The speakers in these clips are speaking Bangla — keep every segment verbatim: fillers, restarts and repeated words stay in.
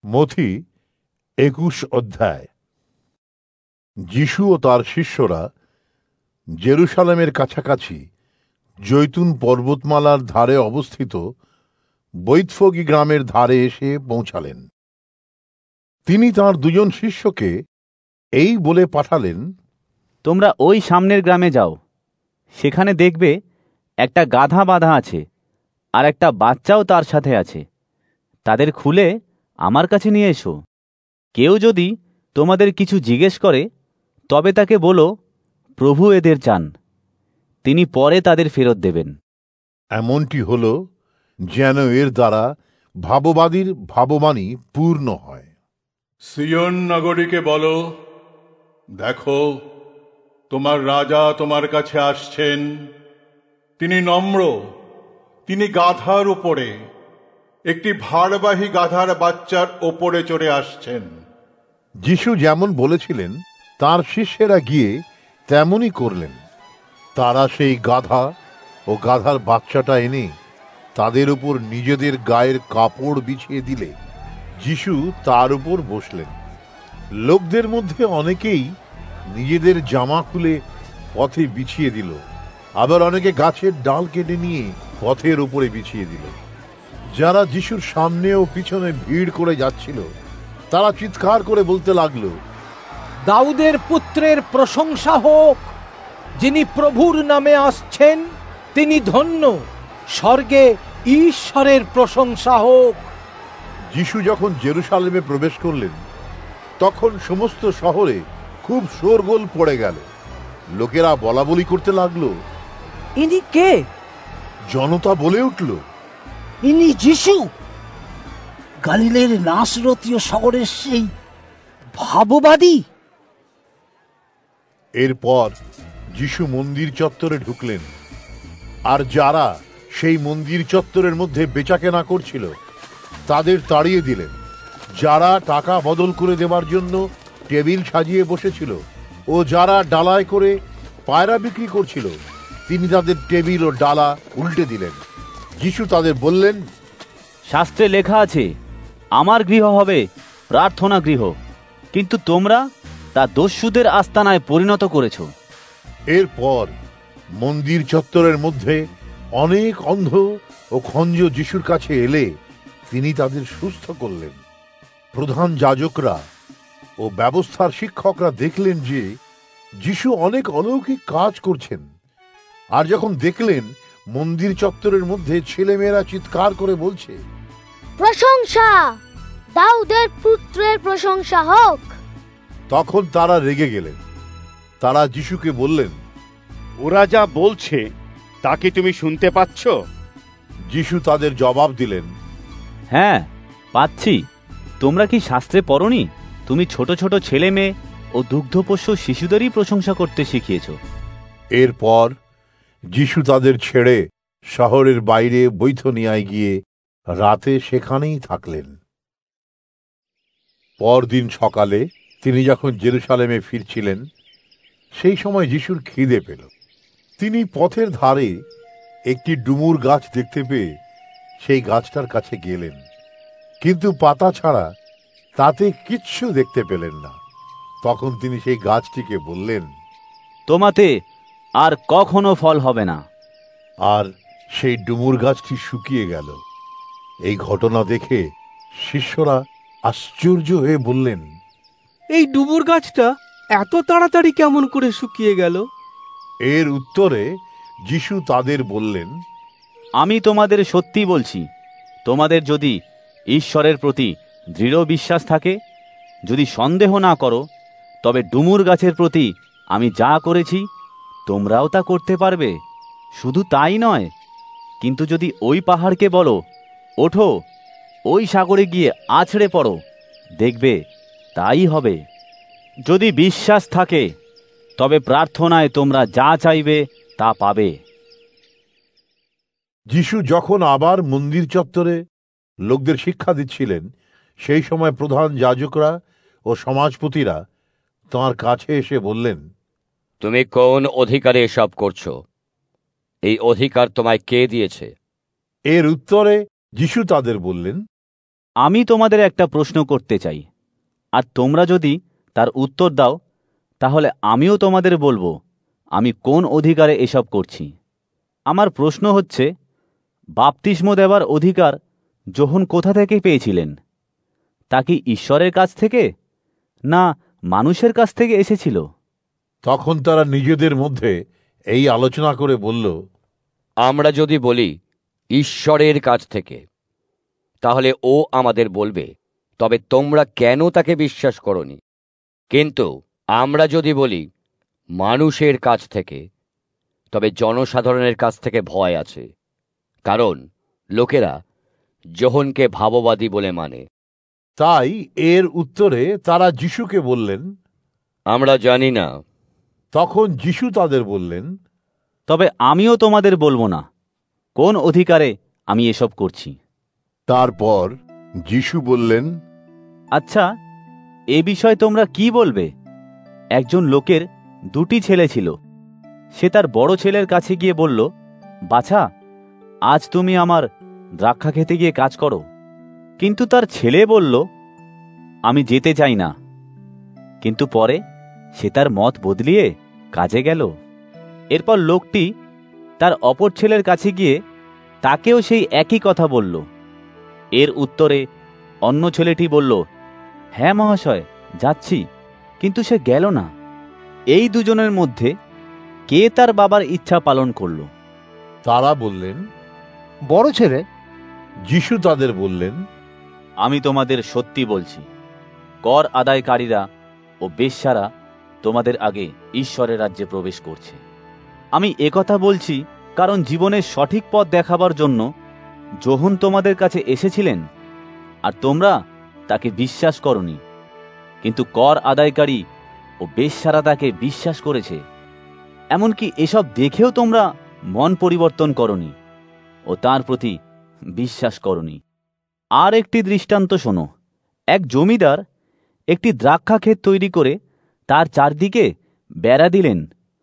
মথি একুশ অধ্যায়। যিশু ও তার শিষ্যরা জেরুসালেমের কাছাকাছি জৈতুন পর্বতমালার ধারে অবস্থিত বৈতফগী গ্রামের ধারে এসে পৌঁছালেন। তিনি তাঁর দুজন শিষ্যকে এই বলে পাঠালেন, তোমরা ওই সামনের গ্রামে যাও, সেখানে দেখবে একটা গাধা বাঁধা আছে, আর একটা বাচ্চাও তার সাথে আছে। তাদের খুলে আমার কাছে নিয়ে এসো। কেউ যদি তোমাদের কিছু জিজ্ঞেস করে, তবে তাকে বলো, প্রভু এদের চান, তিনি পরে তাদের ফেরত দেবেন। এমনটি হল যেন এর দ্বারা ভাববাদীর ভাববাণী পূর্ণ হয়। সিয়ন নগরীকে বলো, দেখো, তোমার রাজা তোমার কাছে আসছেন। তিনি নম্র, তিনি গাধার উপরে, একটি ভারবাহী গাধার বাচ্চার ওপরে চড়ে আসছেন। যিশু যেমন বলেছিলেন তার শিষ্যেরা গিয়ে তেমনই করলেন। তারা সেই গাধা ও গাধার বাচ্চাটা এনে তাদের উপর নিজেদের গায়ের কাপড় বিছিয়ে দিলে যিশু তার উপর বসলেন। লোকদের মধ্যে অনেকেই নিজেদের জামা খুলে পথে বিছিয়ে দিল, আবার অনেকে গাছের ডাল কেটে নিয়ে পথের উপরে বিছিয়ে দিল। যারা যিশুর সামনে ও পিছনে ভিড় করে যাচ্ছিল তারা চিৎকার করে বলতে লাগলো, দাউদের পুত্রের প্রশংসা হোক, যিনি প্রভুর নামে আসছেন তিনি ধন্য, স্বর্গে ঈশ্বরের প্রশংসা হোক। যিশু যখন জেরুসালেমে প্রবেশ করলেন তখন সমস্ত শহরে খুব শোরগোল পড়ে গেল। লোকেরা বলা বলি করতে লাগলো, ইনি কে? জনতা বলে উঠল, ইনি যিশু, গালিলের নাসরতীয় শহরের সেই ভাববাদী। এরপর যিশু মন্দির চত্বরে ঢুকলেন, আর যারা সেই মন্দির চত্বরের মধ্যে বেচাকেনা করছিল তাদের তাড়িয়ে দিলেন। যারা টাকা বদল করে দেওয়ার জন্য টেবিল সাজিয়ে বসেছিল ও যারা ডালায় করে পায়রা বিক্রি করছিল, তিনি তাদের টেবিল ও ডালা উল্টে দিলেন। যিশু তাদের বললেন, শাস্ত্রে লেখা আছে, আমার গৃহ হবে প্রার্থনা গৃহ, কিন্তু তোমরা তা দস্যুদের আস্তানায় পরিণত করেছ। এরপর মন্দির চত্বরের মধ্যে অনেক অন্ধ ও খঞ্জ যিশুর কাছে এলে তিনি তাদের সুস্থ করলেন। প্রধান যাজকরা ও ব্যবস্থার শিক্ষকরা দেখলেন যে যিশু অনেক অলৌকিক কাজ করছেন, আর যখন দেখলেন মন্দির চত্বরের মধ্যে ছেলেমেয়েরা চিৎকার করে বলছে, প্রশংসা, দাউদের পুত্রের প্রশংসা হোক, তখন তারা রেগে গেলেন। তারা যিশুকে বললেন, ওরা যা বলছে তা কি তুমি শুনতে পাচ্ছ? যিশু তাদের জবাব দিলেন, হ্যাঁ, পাচ্ছি। তোমরা কি শাস্ত্রে পড়নি, তুমি ছোট ছোট ছেলে মেয়ে ও দুগ্ধপোষ্য শিশুদেরই প্রশংসা করতে শিখিয়েছ? এরপর যিশু তাদের ছেড়ে শহরের বাইরে বৈথনিয়ায় গিয়ে রাতে সেখানেই থাকলেন। পরদিন সকালে তিনি যখন জেরুসালেমে ফিরছিলেন, সেই সময় যিশুর খিদে পেল। তিনি পথের ধারে একটি ডুমুর গাছ দেখতে পেয়ে সেই গাছটার কাছে গেলেন, কিন্তু পাতা ছাড়া তাতে কিচ্ছু দেখতে পেলেন না। তখন তিনি সেই গাছটিকে বললেন, তোমাতে আর কখনো ফল হবে না। আর সেই ডুমুর গাছটি শুকিয়ে গেল। এই ঘটনা দেখে শিষ্যরা আশ্চর্য হয়ে বললেন, এই ডুমুর গাছটা এত তাড়াতাড়ি কেমন করে শুকিয়ে গেল? এর উত্তরে যিশু তাদের বললেন, আমি তোমাদের সত্যি বলছি, তোমাদের যদি ঈশ্বরের প্রতি দৃঢ় বিশ্বাস থাকে, যদি সন্দেহ না করো, তবে ডুমুর গাছের প্রতি আমি যা করেছি তোমরাও তা করতে পারবে। শুধু তাই নয়, কিন্তু যদি ওই পাহাড়কে বলো, ওঠো, ওই সাগরে গিয়ে আছড়ে পড়ো, দেখবে তাই হবে। যদি বিশ্বাস থাকে তবে প্রার্থনায় তোমরা যা চাইবে তা পাবে। যিশু যখন আবার মন্দির চত্বরে লোকদের শিক্ষা দিচ্ছিলেন, সেই সময় প্রধান যাজকরা ও সমাজপতিরা তাঁর কাছে এসে বললেন, তুমি কোন অধিকারে এসব করছো? এই অধিকার তোমায় কে দিয়েছে? এর উত্তরে যিশু তাদের বললেন, আমি তোমাদের একটা প্রশ্ন করতে চাই, আর তোমরা যদি তার উত্তর দাও তাহলে আমিও তোমাদের বলবো আমি কোন অধিকারে এসব করছি। আমার প্রশ্ন হচ্ছে, বাপ্তিস্ম দেবার অধিকার যোহন কোথা থেকে পেয়েছিলেন? তা কি ঈশ্বরের কাছ থেকে না মানুষের কাছ থেকে এসেছিল? তখন তারা নিজেদের মধ্যে এই আলোচনা করে বলল, আমরা যদি বলি ঈশ্বরের কাছ থেকে, তাহলে ও আমাদের বলবে, তবে তোমরা কেন তাকে বিশ্বাস করনি? কিন্তু আমরা যদি বলি মানুষের কাছ থেকে, তবে জনসাধারণের কাছ থেকে ভয় আছে, কারণ লোকেরা যোহনকে ভাববাদী বলে মানে। তাই এর উত্তরে তারা যিশুকে বললেন, আমরা জানি না। তখন যিশু তাদের বললেন, তবে আমিও তোমাদের বলবো না কোন অধিকারে আমি এসব করছি। তারপর যিশু বললেন, আচ্ছা, এ বিষয়ে তোমরা কি বলবে? একজন লোকের দুটি ছেলে ছিল। সে তার বড় ছেলের কাছে গিয়ে বলল, বাছা, আজ তুমি আমার দ্রাক্ষা খেতে গিয়ে কাজ করো। কিন্তু তার ছেলে বলল, আমি যেতে চাই না। কিন্তু পরে সে তার মত বদলিয়ে কাজে গেল। এরপর লোকটি তার অপর ছেলের কাছে গিয়ে তাকেও সেই একই কথা বলল। এর উত্তরে অন্য ছেলেটি বলল, হ্যাঁ মহাশয়, যাচ্ছি। কিন্তু সে গেল না। এই দুজনের মধ্যে কে তার বাবার ইচ্ছা পালন করল? তারা বললেন, বড় ছেলে। যিশু তাদের বললেন, আমি তোমাদের সত্যি বলছি, কর আদায়কারীরা ও বেশ্যারা তোমাদের আগে ঈশ্বরের রাজ্যে প্রবেশ করছে। আমি একথা বলছি কারণ জীবনের সঠিক পথ দেখাবার জন্য যোহন তোমাদের কাছে এসেছিলেন, আর তোমরা তাকে বিশ্বাস করনি। কিন্তু কর আদায়কারী ও বেশ্যারা তাকে বিশ্বাস করেছে। এমনকি এসব দেখেও তোমরা মন পরিবর্তন করনি ও তার প্রতি বিশ্বাস করনি। আর একটি দৃষ্টান্ত শোনো। এক জমিদার একটি দ্রাক্ষা ক্ষেত তৈরি করে তার চারদিকে বেড়া দিলেন।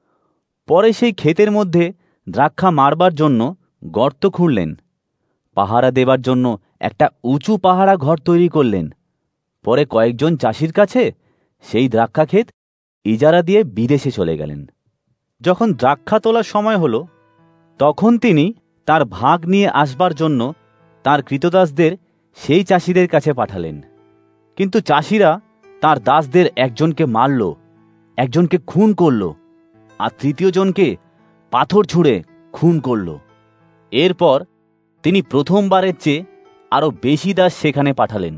পরে সেই ক্ষেতের মধ্যে দ্রাক্ষা মারবার জন্য গর্ত খুঁড়লেন। পাহারা দেবার জন্য একটা উঁচু পাহারা ঘর তৈরি করলেন। পরে কয়েকজন চাষির কাছে সেই দ্রাক্ষা ক্ষেত ইজারা দিয়ে বিদেশে চলে গেলেন। যখন দ্রাক্ষা তোলার সময় হল, তখন তিনি তার ভাগ নিয়ে আসবার জন্য তার কৃতদাসদের সেই চাষিদের কাছে পাঠালেন। কিন্তু চাষিরা তার দাসদের একজনকে মারল, একজনকে খুন করল, আর তৃতীয় জনকে পাথর ছুঁড়ে খুন করল। এরপর তিনি প্রথমবারের চেয়ে আরো বেশি দাস সেখানে পাঠালেন।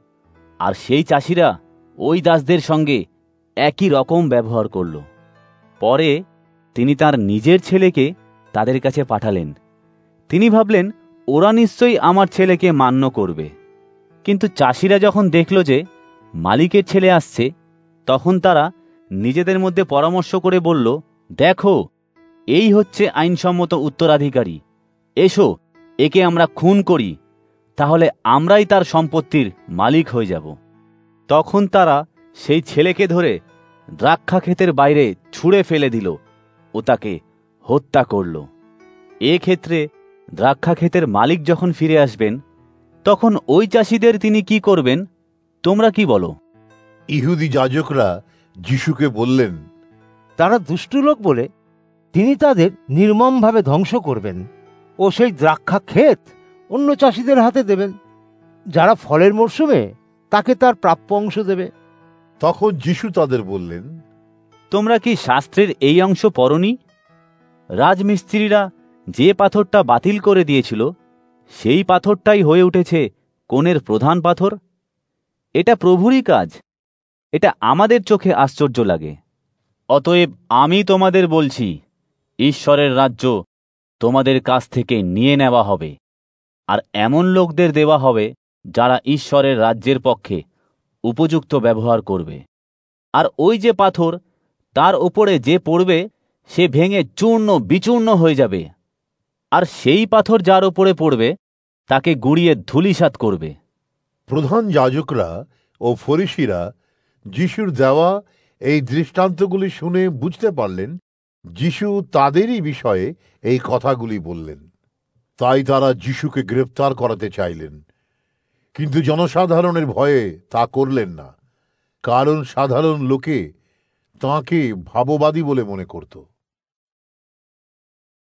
আর সেই চাষিরা ওই দাসদের সঙ্গে একই রকম ব্যবহার করল। পরে তিনি তার নিজের ছেলেকে তাদের কাছে পাঠালেন। তিনি ভাবলেন, ওরা নিশ্চয়ই আমার ছেলেকে মান্য করবে। কিন্তু চাষিরা যখন দেখল যে মালিকের ছেলে আসছে, তখন তারা নিজেদের মধ্যে পরামর্শ করে বলল, দেখো, এই হচ্ছে আইনসম্মত উত্তরাধিকারী। এসো, একে আমরা খুন করি, তাহলে আমরাই তার সম্পত্তির মালিক হয়ে যাব। তখন তারা সেই ছেলেকে ধরে দ্রাক্ষা ক্ষেতের বাইরে ছুঁড়ে ফেলে দিল ও তাকে হত্যা করল। এ ক্ষেত্রে দ্রাক্ষা ক্ষেতের মালিক যখন ফিরে আসবেন, তখন ওই চাষিদের তিনি কি করবেন? তোমরা কি বলো? ইহুদি যাজকরা যিশুকে বললেন, তারা দুষ্টু লোক বলে তিনি তাদের নির্মমভাবে ধ্বংস করবেন ও সেই দ্রাক্ষা ক্ষেত অন্য চাষিদের হাতে দেবেন, যারা ফলের মরশুমে তাকে তার প্রাপ্য অংশ দেবে। তখন যিশু তাদের বললেন, তোমরা কি শাস্ত্রের এই অংশ পড়নি? রাজমিস্ত্রিরা যে পাথরটা বাতিল করে দিয়েছিল, সেই পাথরটাই হয়ে উঠেছে কোণের প্রধান পাথর। এটা প্রভুরই কাজ। এটা আমাদের চোখে আশ্চর্য লাগে। অতএব আমি তোমাদের বলছি, ঈশ্বরের রাজ্য তোমাদের কাছ থেকে নিয়ে নেওয়া হবে, আর এমন লোকদের দেওয়া হবে যারা ঈশ্বরের রাজ্যের পক্ষে উপযুক্ত ব্যবহার করবে। আর ওই যে পাথর, তার ওপরে যে পড়বে সে ভেঙে চূর্ণ বিচূর্ণ হয়ে যাবে, আর সেই পাথর যার ওপরে পড়বে তাকে গুঁড়িয়ে ধূলিসাৎ করবে। প্রধান যাজকরা ও ফরিসিরা যিশুর দেওয়া এই দৃষ্টান্তগুলি শুনে বুঝতে পারলেন যিশু তাদেরই বিষয়ে এই কথাগুলি বললেন। তাই তারা যিশুকে গ্রেফতার করাতে চাইলেন, কিন্তু জনসাধারণের ভয়ে তা করলেন না, কারণ সাধারণ লোকে তাঁকে ভাববাদী বলে মনে করত।